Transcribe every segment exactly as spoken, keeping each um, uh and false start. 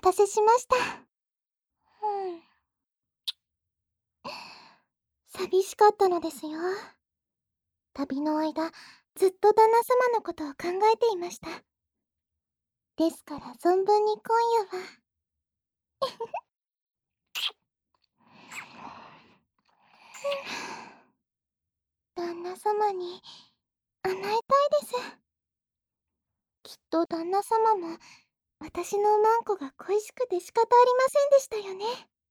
たせしました。うん。寂しかったのですよ。旅の間、ずっと旦那様のことを考えていました。ですから存分に今夜は旦那様に甘えたいです。きっと旦那様も私のマンコが恋しくて仕方ありませんでしたよね。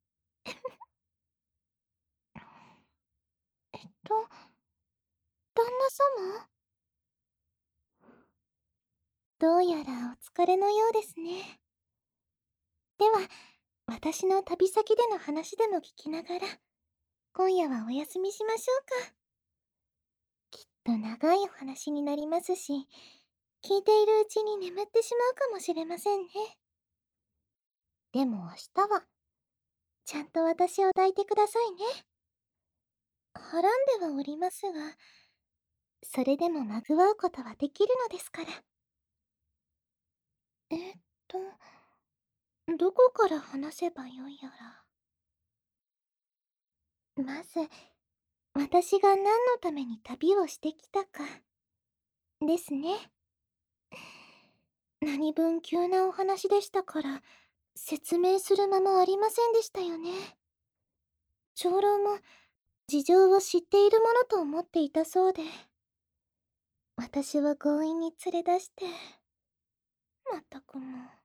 えっと、旦那様、どうやらお疲れのようですね。では、私の旅先での話でも聞きながら、今夜はお休みしましょうか。きっと長いお話になりますし、聞いているうちに眠ってしまうかもしれませんね。でも明日は、ちゃんと私を抱いてくださいね。はらんではおりますが、それでもまぐわうことはできるのですから。えっと、どこから話せばよいやら。まず、私が何のために旅をしてきたか、ですね。何分急なお話でしたから、説明する間もありませんでしたよね。長老も事情を知っているものと思っていたそうで、私は強引に連れ出して、まったくもう。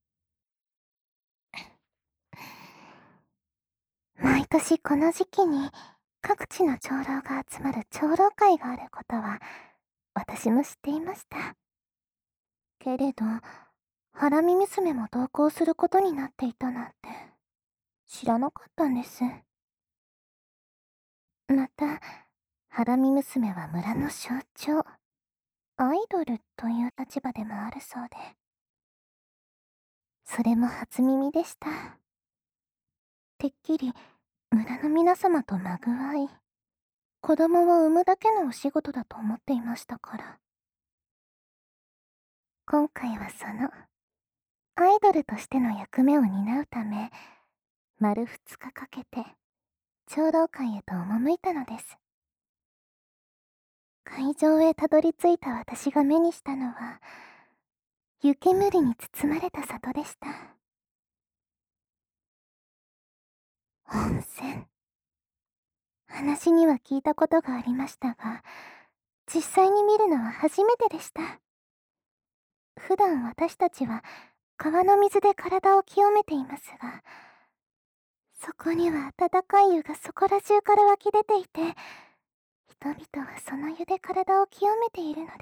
毎年この時期に各地の長老が集まる長老会があることは私も知っていました。けれど、ハラミ娘も同行することになっていたなんて知らなかったんです。また、ハラミ娘は村の象徴、アイドルという立場でもあるそうで、それも初耳でした。てっきり村の皆様とまぐわい、子供を産むだけのお仕事だと思っていましたから。今回はその、アイドルとしての役目を担うため、丸二日かけて、長老会へと赴いたのです。会場へたどり着いた私が目にしたのは、湯煙に包まれた里でした。温泉。話には聞いたことがありましたが、実際に見るのは初めてでした。普段私たちは川の水で体を清めていますが、そこには温かい湯がそこら中から湧き出ていて、人々はその湯で体を清めているのです。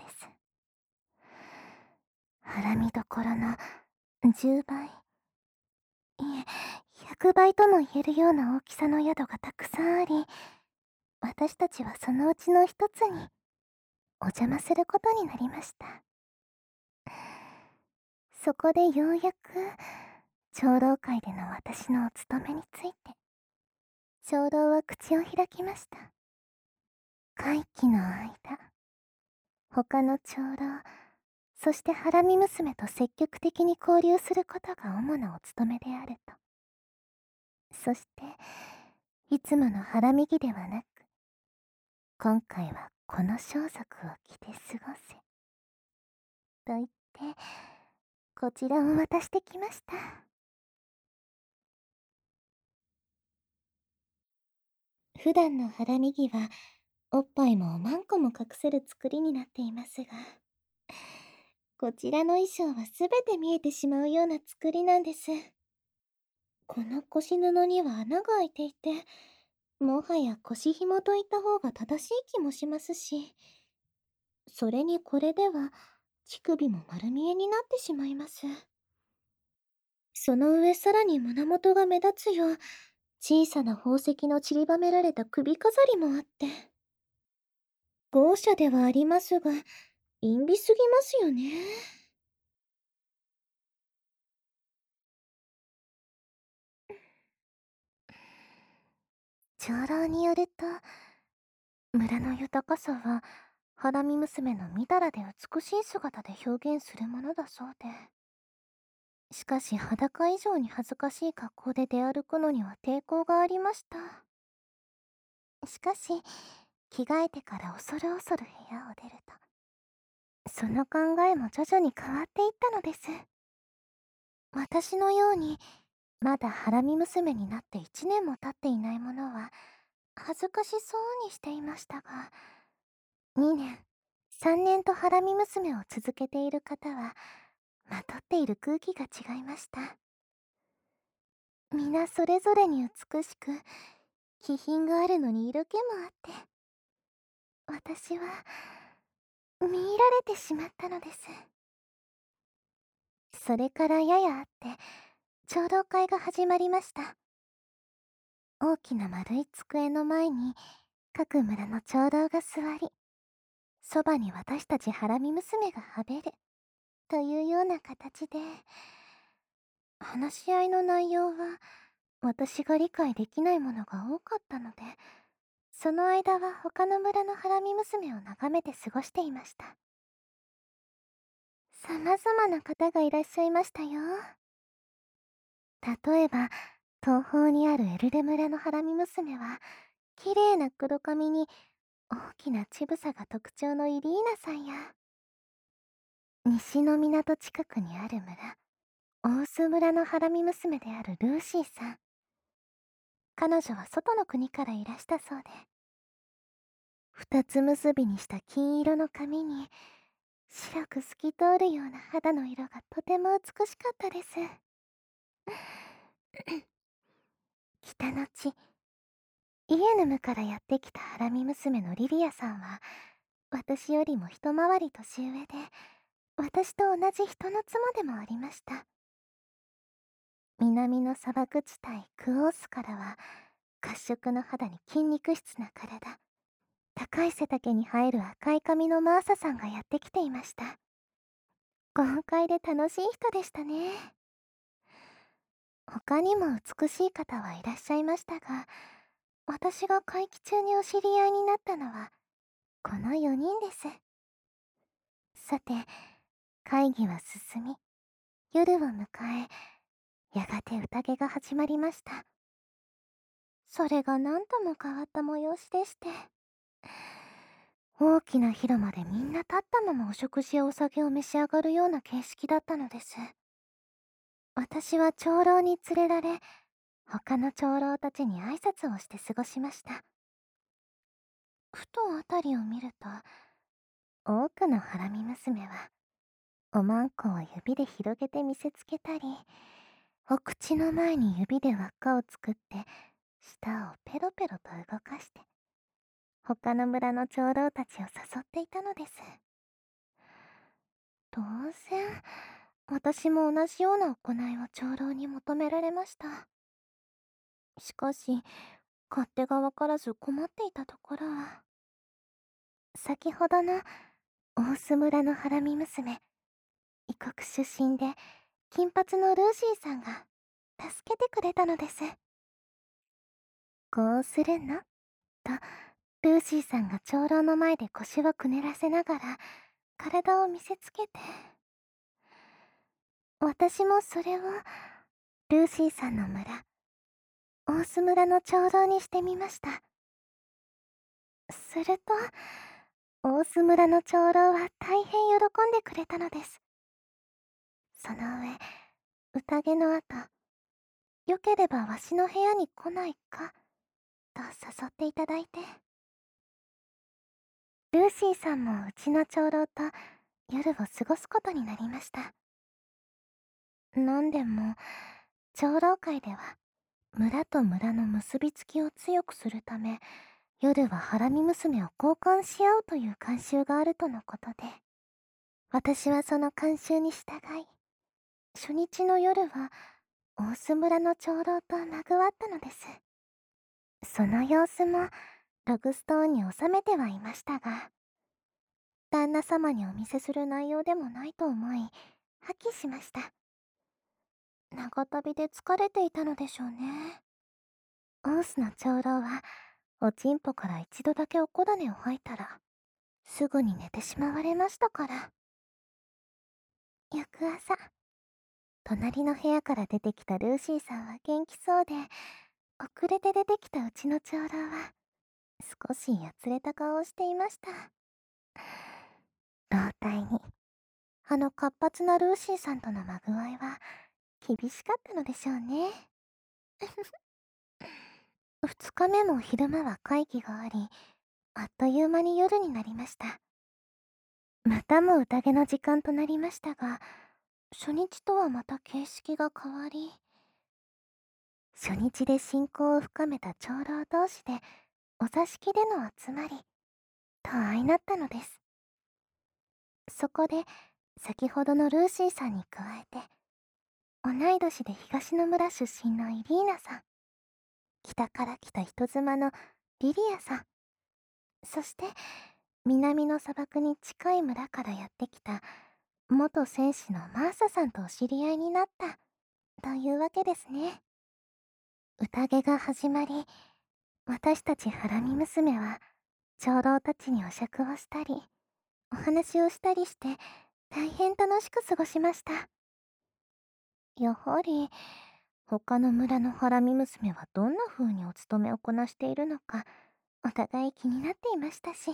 ハラミどころのじゅうばい、いえ、ひゃくばいとも言えるような大きさの宿がたくさんあり、私たちはそのうちの一つにお邪魔することになりました。そこでようやく長老会での私のお務めについて長老は口を開きました。会期の間、他の長老、そしてハラミ娘と積極的に交流することが主なお務めであると。そして、いつものハラミ着ではなく、今回はこの装束を着て過ごせ。と言って、こちらを渡してきました。普段のハラミ着は、おっぱいも何個も隠せる作りになっていますが、こちらの衣装はすべて見えてしまうような作りなんです。この腰布には穴が開いていて、もはや腰紐といった方が正しい気もしますし、それにこれでは乳首も丸見えになってしまいます。その上さらに胸元が目立つよう、小さな宝石の散りばめられた首飾りもあって、豪奢ではありますが、陰微すぎますよね。長老によると、村の豊かさは、ハラミ娘のみだらで美しい姿で表現するものだそうで。 しかし裸以上に恥ずかしい格好で出歩くのには抵抗がありました。しかし、着替えてから恐る恐る部屋を出ると、その考えも徐々に変わっていったのです。私のように、まだハラミ娘になっていちねんも経っていないものは、恥ずかしそうにしていましたが、にねん、さんねんとハラミ娘を続けている方は、まとっている空気が違いました。皆それぞれに美しく、気品があるのに色気もあって、私は、見入られてしまったのです。それからややあって、長老会が始まりました。大きな丸い机の前に、各村の長老が座り、そばに私たちハラミ娘がはべる、というような形で、話し合いの内容は、私が理解できないものが多かったので、その間は他の村のハラミ娘を眺めて過ごしていました。様々な方がいらっしゃいましたよ。例えば、東方にあるエルレ村のハラミ娘は、綺麗な黒髪に大きな乳房が特徴のイリーナさんや、西の港近くにある村、オース村のハラミ娘であるルーシーさん。彼女は外の国からいらしたそうで、二つ結びにした金色の髪に、白く透き通るような肌の色がとても美しかったです。北の地、イエヌムからやってきたハラミ娘のリリアさんは、私よりも一回り年上で、私と同じ人の妻でもありました。南の砂漠地帯クオースからは、褐色の肌に筋肉質な体、高い背丈に生える赤い髪のマーサさんがやってきていました。豪快で楽しい人でしたね。他にも美しい方はいらっしゃいましたが、私が会期中にお知り合いになったのは、このよにんです。さて、会議は進み、夜を迎え、やがて宴が始まりました。それが何とも変わった催しでして、大きな広間でみんな立ったままお食事やお酒を召し上がるような形式だったのです。私は長老に連れられ、他の長老たちに挨拶をして過ごしました。ふと辺りを見ると、多くのハラミ娘は、おまんこを指で広げて見せつけたり、お口の前に指で輪っかを作って、舌をペロペロと動かして、他の村の長老たちを誘っていたのです。当然、私も同じような行いを長老に求められました。しかし、勝手がわからず困っていたところは、先ほどの大須村のハラミ娘、異国出身で金髪のルーシーさんが助けてくれたのです。こうするのと、ルーシーさんが長老の前で腰をくねらせながら体を見せつけて、私もそれをルーシーさんの村、大須村の長老にしてみました。すると、大須村の長老は大変喜んでくれたのです。その上、宴の後、よければわしの部屋に来ないか、と誘っていただいて。ルーシーさんもうちの長老と夜を過ごすことになりました。なんでも、長老会では、村と村の結びつきを強くするため、夜はハラミ娘を交換し合うという慣習があるとのことで、私はその慣習に従い、初日の夜は大須村の長老とまぐわったのです。その様子もログストーンに収めてはいましたが、旦那様にお見せする内容でもないと思い、破棄しました。長旅で疲れていたのでしょうね。オースの長老は、おちんぽから一度だけおこだねを吐いたら、すぐに寝てしまわれましたから。翌朝、 隣の部屋から出てきたルーシーさんは元気そうで、遅れて出てきたうちの長老は少しやつれた顔をしていました。老体に、あの活発なルーシーさんとのま具合は厳しかったのでしょうね。二日目も昼間は会議があり、あっという間に夜になりました。またも宴の時間となりましたが、初日とはまた形式が変わり、初日で親交を深めた長老同士でお座敷での集まりと相なったのです。そこで先ほどのルーシーさんに加えて、同い年で東の村出身のイリーナさん、北から来た人妻のリリアさん、そして南の砂漠に近い村からやってきた元戦士のマーサさんとお知り合いになったというわけですね。宴が始まり、私たちハラミ娘は長老たちにお酌をしたり、お話をしたりして大変楽しく過ごしました。やはり他の村のハラミ娘はどんな風にお勤めをこなしているのか、お互い気になっていましたし、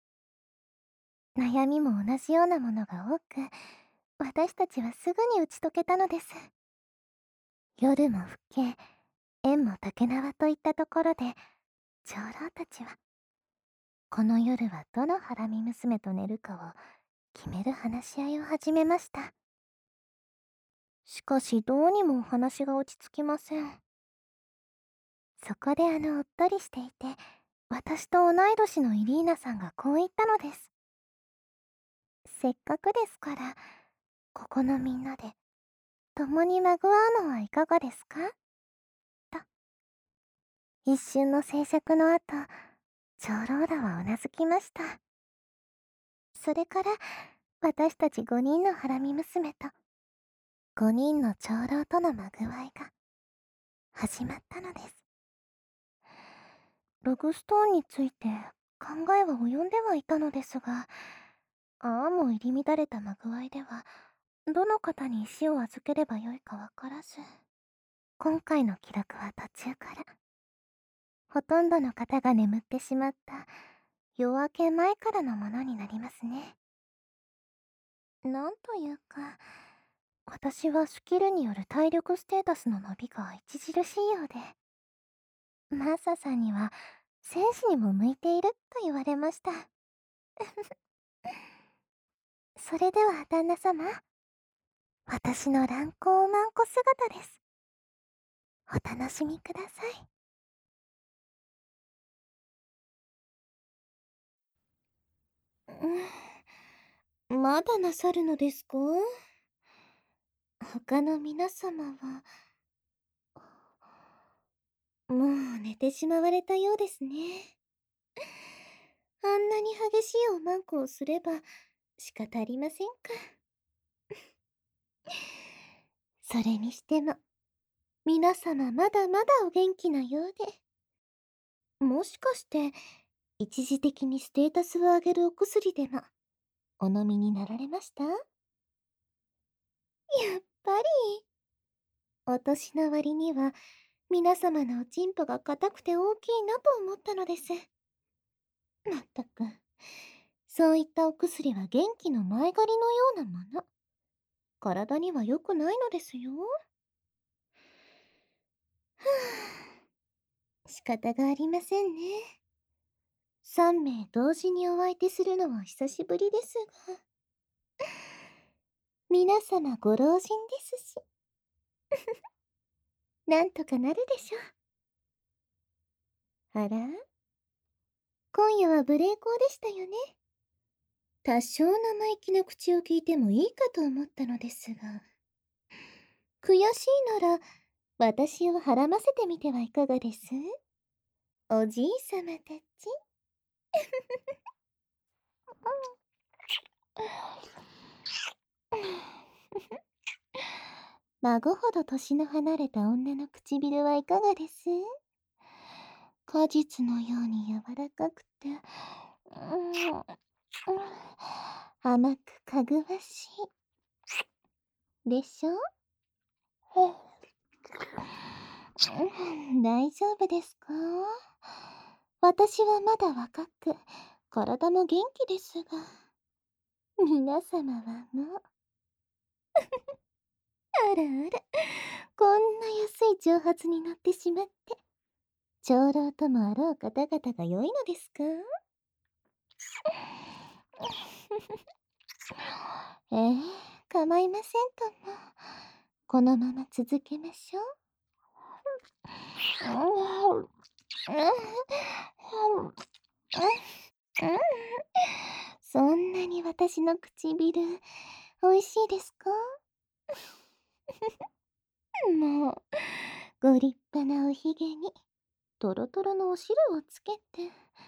悩みも同じようなものが多く、私たちはすぐに打ち解けたのです。夜も更け、縁も竹縄といったところで、長老たちはこの夜はどのハラミ娘と寝るかを決める話し合いを始めました。しかしどうにもお話が落ち着きません。そこであのおっとりしていて、私と同い年のイリーナさんがこう言ったのです。せっかくですから、ここのみんなで共にまぐわうのはいかがですかと。一瞬の静寂の後、長老らはうなずきました。それから私たちごにんのハラミ娘とごにんの長老とのまぐわいが始まったのです。ログストーンについて考えは及んではいたのですが、ああも入り乱れたまぐわいでは、どの方に石を預ければよいかわからず、今回の記録は途中から、ほとんどの方が眠ってしまった夜明け前からのものになりますね。なんというか、私はスキルによる体力ステータスの伸びが著しいようで、マーサさんには戦士にも向いていると言われました。それでは旦那様、私の乱行マンコ姿です。お楽しみください。うん、まだなさるのですか？他の皆様は、もう寝てしまわれたようですね。あんなに激しいおまんこをすれば仕方ありませんか。それにしても、皆様まだまだお元気なようで。もしかして、一時的にステータスを上げるお薬でも、お飲みになられました？やっぱり。お年の割には、皆様のおちんぽが硬くて大きいなと思ったのです。まったく、そういったお薬は元気の前借りのようなもの。体には良くないのですよ。はあ、仕方がありませんね。三名同時にお相手するのは久しぶりですが、皆様ご老人ですし、なんとかなるでしょう。あら、今夜は無礼講でしたよね。多少生意気な口を聞いてもいいかと思ったのですが、悔しいなら私をはらませてみてはいかがです？おじいさまたち。孫ほど年の離れた女の唇はいかがです？果実のように柔らかくて、うん、甘くかぐわしい。でしょ？ 大丈夫ですか？私はまだ若く、体も元気ですが、皆様はもう、あらあら、こんな安い長髪になってしまって、長老ともあろう方々が良いのですか？ええ、構いませんとも。このまま続けましょう。そんなに私の唇、美味しいですか？もう、ご立派なおひげに、トロトロのお汁をつけて。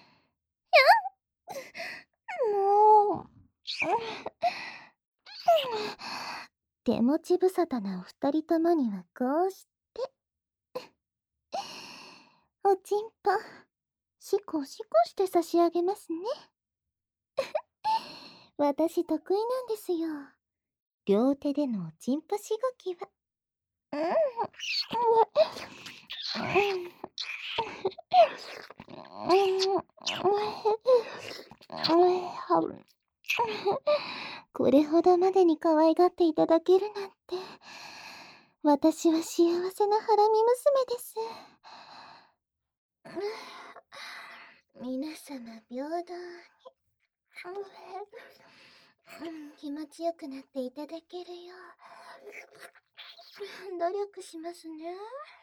もう。手持ち無沙汰なお二人ともにはこうして。おちんぽ、しこしこして差し上げますね。私得意なんですよ。両手でのおちんぽしごきは。うん。これほどまでに可愛がっていただけるなんて、私は幸せなハラミ娘です。皆様平等に、気持ちよくなっていただけるよう努力しますね。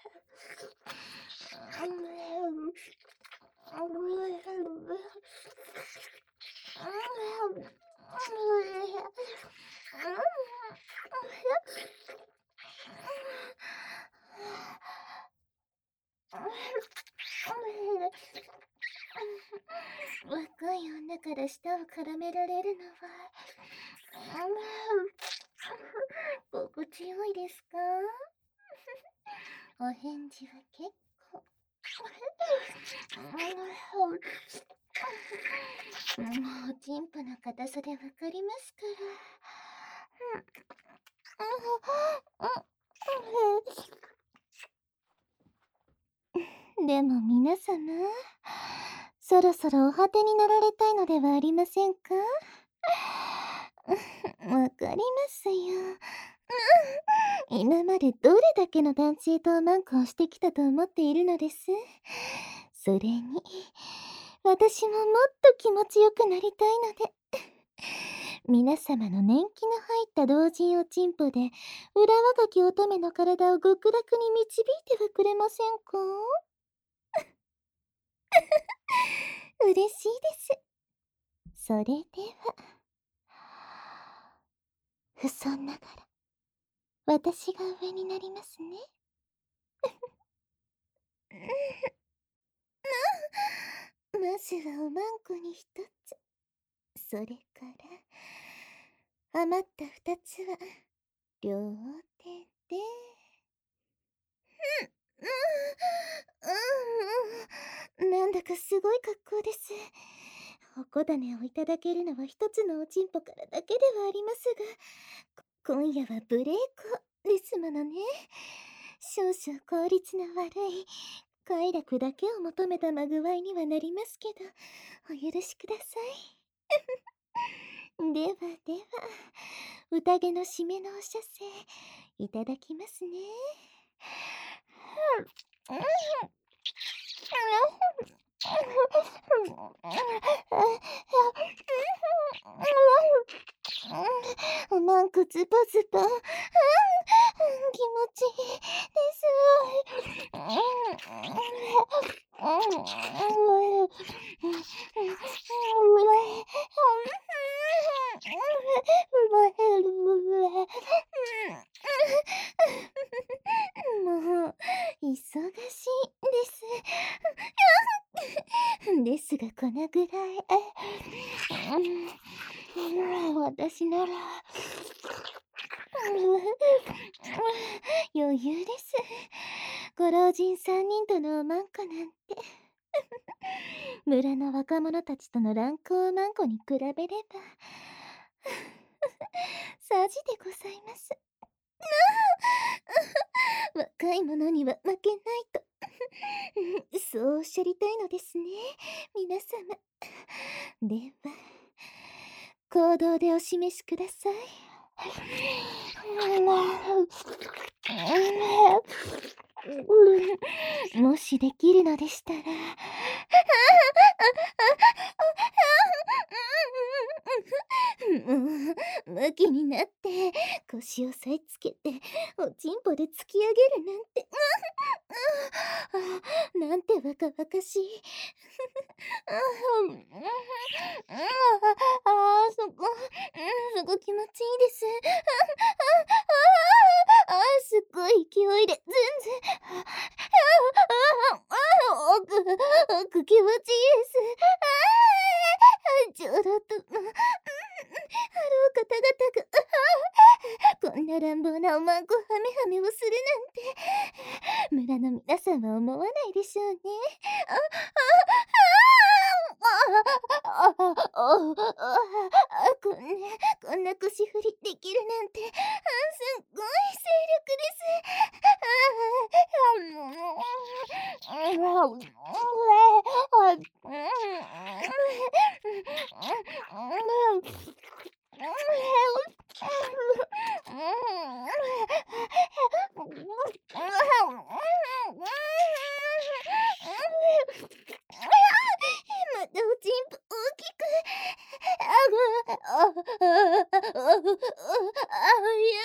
若い女から舌を絡められるのは心地よいですか？お返事は結構。もうチンポの硬さでわかりますから。でも皆様、そろそろお果てになられたいのではありませんか？わかりますよ。今までどれだけの男性とおまんこをしてきたと思っているのです。それに、私ももっと気持ちよくなりたいので、皆様の年季の入った同人おちんぽで、裏若き乙女の体を極楽に導いてはくれませんか？嬉しいです。それでは、不遜ながら、私が上になりますね。まずはおまんこに一つ。それから、余った二つは、両手で。うん、うん、うん、なんだかすごい格好です。おこだねをいただけるのは一つのおちんぽからだけではありますが、今夜はブレイクですものね。少々効率の悪い快楽だけを求めたまぐわいにはなりますけど、お許しください。ではでは、宴の締めのお射精、いただきますね。おまんこズボズボ、うん、気持ちいいです。もう、忙しいです。ですがこのぐらい、うん、私なら余裕です。ご老人三人とのおまんこなんて村の若者たちとの乱行おまんこに比べればさじでございます。 若い者には負けないと。そうおっしゃりたいのですね、皆様。では、行動でお示しください。もしできるのでしたら。もう、ムキになって、腰を押さえつけて、おちんぽで突き上げるなんて。あ、なんて若々しい。ああ、ああ、そこ、うん、すご気持ちいいです。ああ、すっごい勢いで、ずんずん。ああ、ああ、奥、奥気持ちいいです。ああ、ちょうどと、あろう方々が、こんな乱暴なおまんこハメハメをするなんて、村の皆さんは思わないでしょうね。あ、あ、ああ、ああ、ああ、ああ、こんな、こんな腰振りできるなんて、あ、すっごい精力です。ああ、もう、あまたおちんぽ大きく。ああ、ああ、ああ、いや。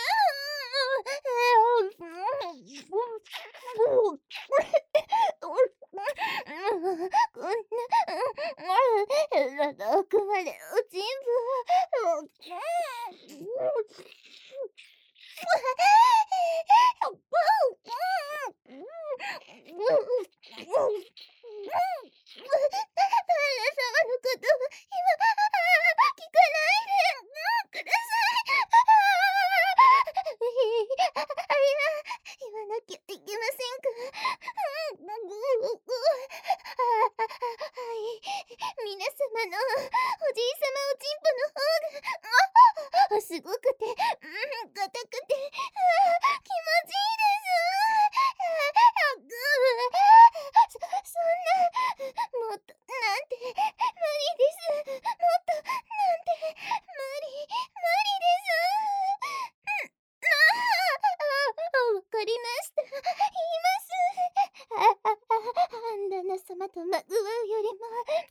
こんな、どこまでおちんぽ。皆様のおじいさまおちんぽの方が、あ、すごくて、うん、硬くて、あ、気持ちいいです。あ、ぐー、そ、そんな、もっと、なんて、無理です。もっと、なんて、無理、無理です。うん、ああ、わかりました。言います。ああ、あ、旦那様とまぐわうよりも、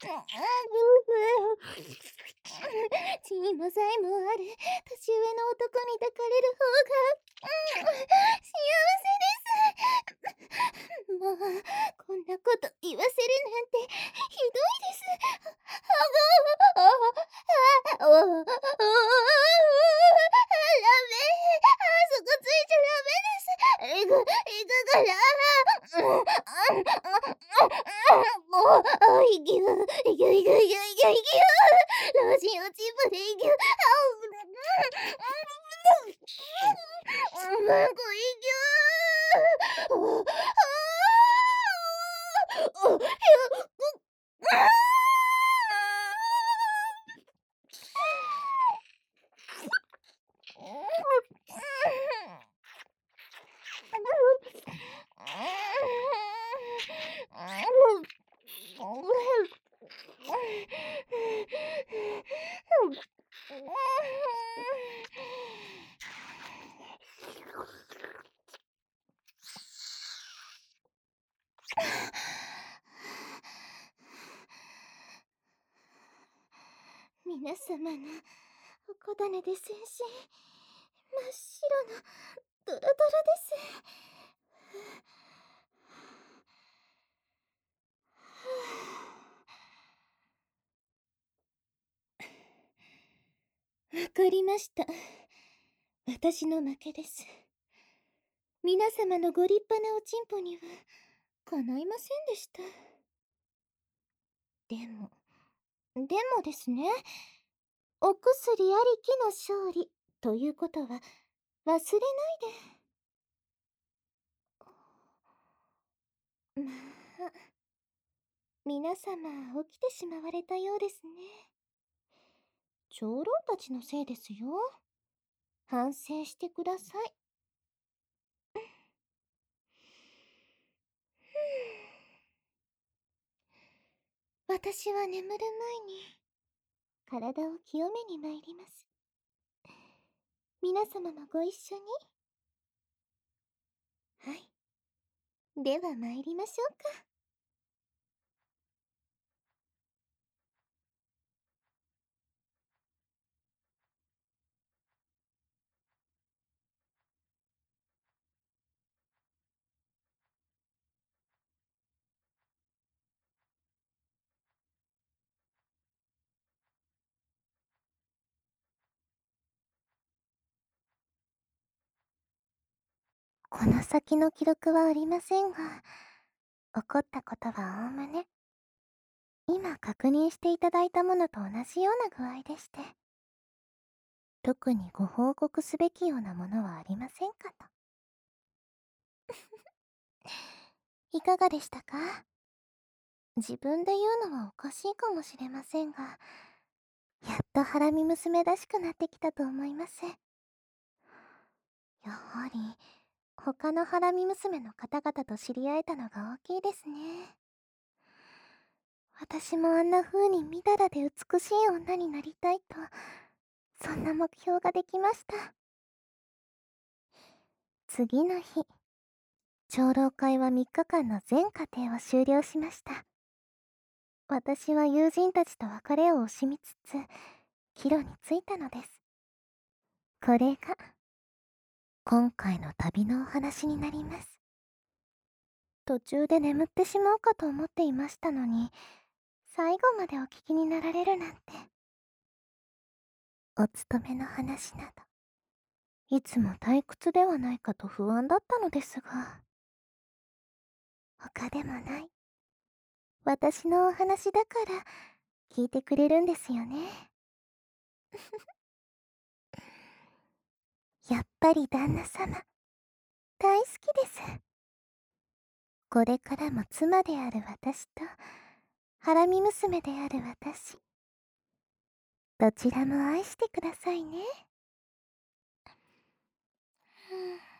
地位も財もある年上の男に抱かれる方が、うん、幸せです。もう、こんなこと言わせるなんてひどいです。ああ、ああ、ああ、ああ、ああ、ダメ。あ、そこついちゃダメです。行く、行くから。うん、もう、あ、いきゅう、いきゅう、いきゅう、いきゅう、いきゅう、いきゅう。老人おちんぽでいきゅう。あ、うん、うん、うん、うん、こいきゅう。ああ、あ、ひゃく、あ皆様のおこだねで全身真っ白なドロドロです。わかりました。私の負けです。皆様のご立派なおちんぽにはかないませんでした。でも、でもですね、お薬ありきの勝利ということは忘れないで。まあ、皆様起きてしまわれたようですね。長老たちのせいですよ。反省してください。 私は眠る前に体を清めに参ります。皆様もご一緒に。はい。では参りましょうか。この先の記録はありませんが、起こったことはおおむね、今確認していただいたものと同じような具合でして、特にご報告すべきようなものはありませんかと。いかがでしたか？自分で言うのはおかしいかもしれませんが、やっとハラミ娘らしくなってきたと思います。やはり、他のハラミ娘の方々と知り合えたのが大きいですね。私もあんな風にみだらで美しい女になりたいと、そんな目標ができました。次の日、長老会はみっかかんの全過程を終了しました。私は友人たちと別れを惜しみつつ、帰路に着いたのです。これが、今回の旅のお話になります。途中で眠ってしまうかと思っていましたのに、最後までお聞きになられるなんて。お勤めの話など、いつも退屈ではないかと不安だったのですが、他でもない。私のお話だから聞いてくれるんですよね。やっぱり旦那様、大好きです。これからも妻である私と、ハラミ娘である私、どちらも愛してくださいね。